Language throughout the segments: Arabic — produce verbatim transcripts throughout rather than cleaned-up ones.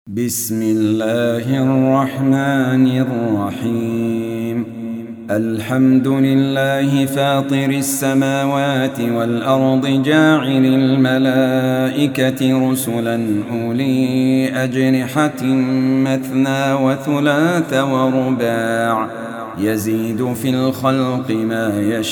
بسم الله الرحمن الرحيم. الحمد لله فاطر السماوات والأرض جاعل الملائكة رسلا أولي أجنحة مثنى وثلاث ورباع يزيد في الخلق ما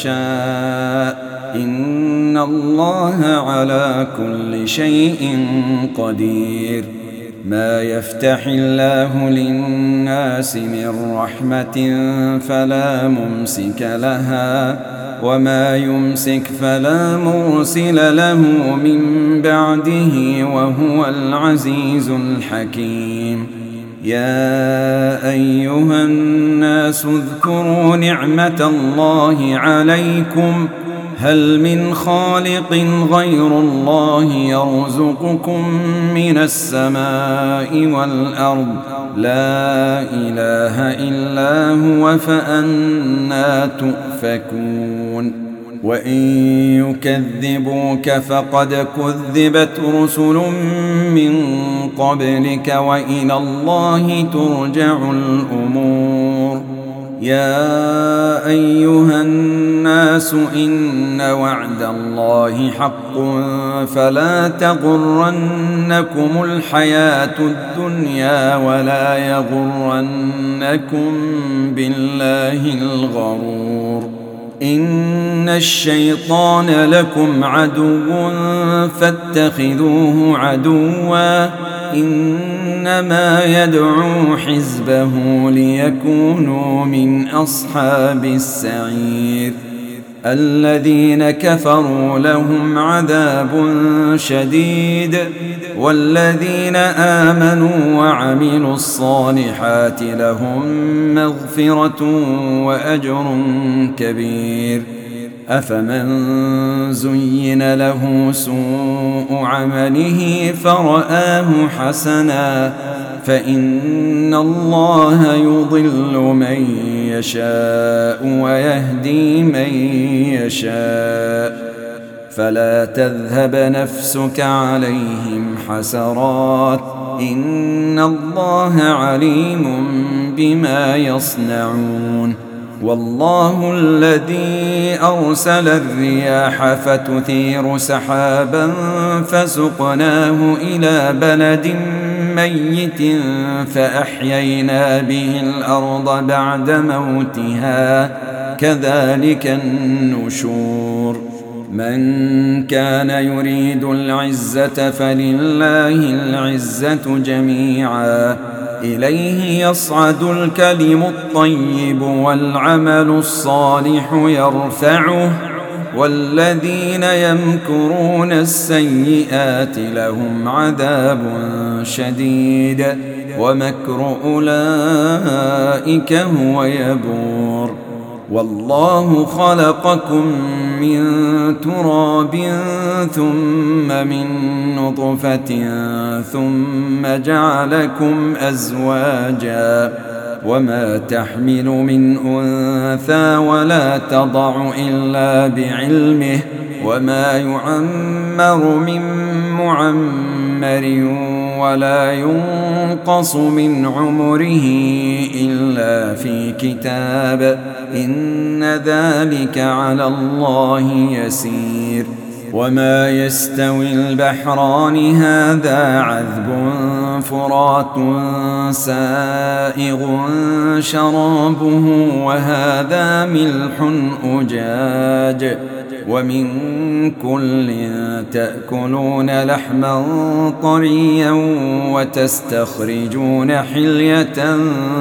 يشاء إن الله على كل شيء قدير. ما يفتح الله للناس من رحمة فلا ممسك لها وما يمسك فلا مرسل له من بعده وهو العزيز الحكيم. يا أيها الناس اذكروا نعمة الله عليكم هل من خالق غير الله يرزقكم من السماء والأرض لا إله إلا هو فأنى تؤفكون. وإن يكذبوك فقد كذبت رسل من قبلك وإلى الله ترجع الأمور. يا أيها الناس إن وعد الله حق فلا تغرنكم الحياة الدنيا ولا يغرنكم بالله الغرور. إن الشيطان لكم عدو فاتخذوه عدوا إنما يدعو حزبه ليكونوا من أصحاب السعير. الذين كفروا لهم عذاب شديد والذين آمنوا وعملوا الصالحات لهم مغفرة وأجر كبير. أفمن زين له سوء عمله فرآه حسنا فإن الله يضل من يشاء ويهدي من يشاء فلا تذهب نفسك عليهم حسرات إن الله عليم بما يصنعون. والله الذي أرسل الرياح فتثير سحابا فسقناه إلى بلد ميت فأحيينا به الأرض بعد موتها كذلك النشور. من كان يريد العزة فلله العزة جميعا إليه يصعد الكلم الطيب والعمل الصالح يرفعه والذين يمكرون السيئات لهم عذاب شديد ومكر أولئك هو يبور. والله خلقكم من تراب ثم من نطفة ثم جعلكم أزواجا وما تحمل من أنثى ولا تضع إلا بعلمه وما يعمر من معمر ولا ينقص من عمره إلا في كتاب إن ذلك على الله يسير. وما يستوي البحران هذا عذب فرات سائغ شرابه وهذا ملح أجاج ومن كل تأكلون لحما طريا وتستخرجون حلية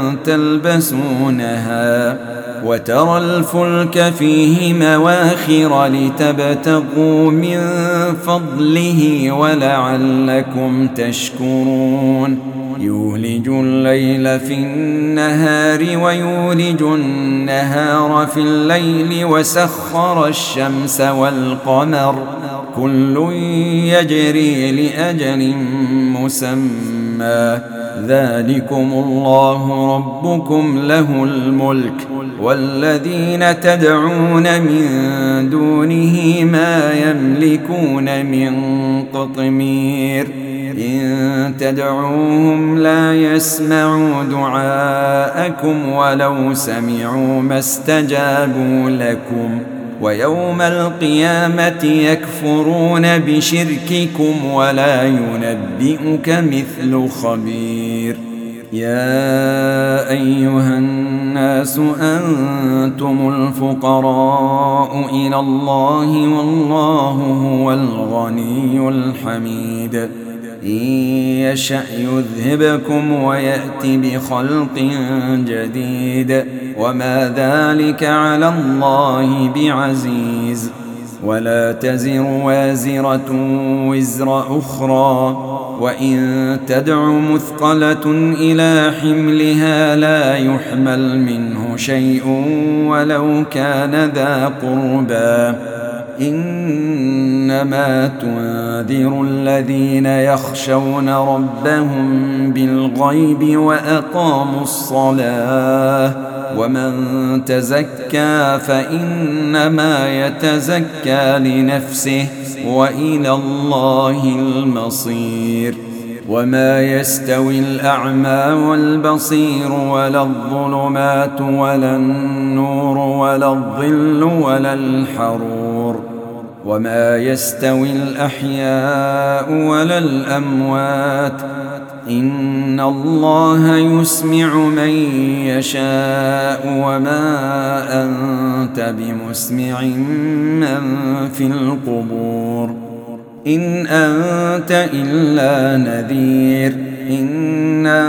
تلبسونها وترى الفلك فيه مواخر لتبتغوا من فضله ولعلكم تشكرون. يولج الليل في النهار ويولج النهار في الليل وسخر الشمس والقمر كل يجري لأجل مسمى ذلكم الله ربكم له الملك والذين تدعون من دونه ما يملكون من قطمير إن تدعوهم لا يسمعوا دعاءكم ولو سمعوا ما استجابوا لكم ويوم القيامة يكفرون بشرككم ولا ينبئك مثل خبير. يا أيها الناس أنتم الفقراء إلى الله والله هو الغني الحميد. إن يشأ يذهبكم ويأت بخلق جديد وما ذلك على الله بعزيز. ولا تزر وازرة وزر أخرى وإن تدع مثقلة إلى حملها لا يحمل منه شيء ولو كان ذا قربى. إنما تنذر الذين يخشون ربهم بالغيب وأقاموا الصلاة ومن تزكى فإنما يتزكى لنفسه وإلى الله المصير. وما يستوي الأعمى والبصير ولا الظلمات ولا النور ولا الظل ولا الحرور وما يستوي الأحياء ولا الأموات إن الله يسمع من يشاء وما أنت بمسمع من في القبور إن أنت إلا نذير. إنا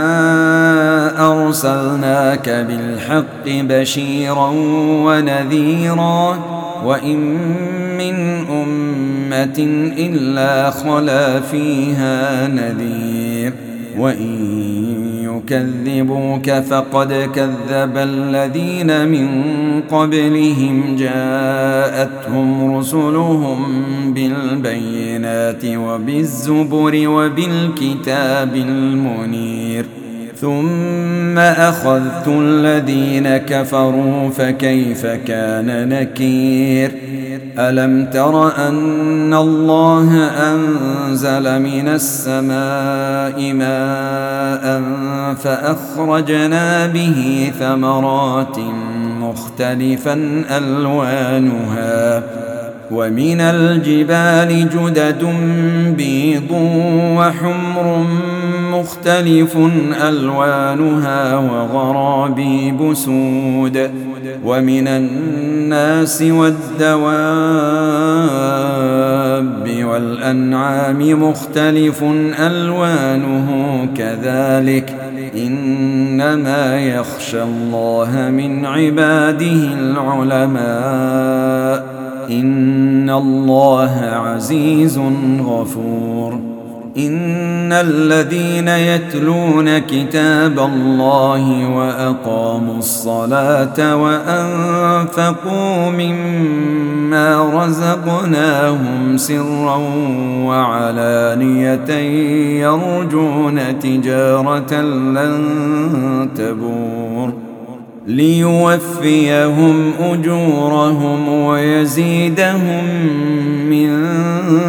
أرسلناك بالحق بشيرا ونذيرا وإن من أمة إلا خلا فيها نذير وإن يكذبوك فقد كذب الذين من قبلهم جاءتهم رسلهم بالبينات وبالزبر وبالكتاب المنير ثم أخذت الذين كفروا فكيف كان نكير. ألم تر أن الله أنزل من السماء ماء فأخرجنا به ثمرات مختلفا ألوانها ومن الجبال جدد بيض وحمر مختلف ألوانها وغرابيب سود ومن الناس والدواب والأنعام مختلف ألوانه كذلك إنما يخشى الله من عباده العلماء إن الله عزيز غفور. إن الذين يتلون كتاب الله وأقاموا الصلاة وأنفقوا مما رزقناهم سرا وعلانية يرجون تجارة لن تبور ليوفيهم أجورهم ويزيدهم من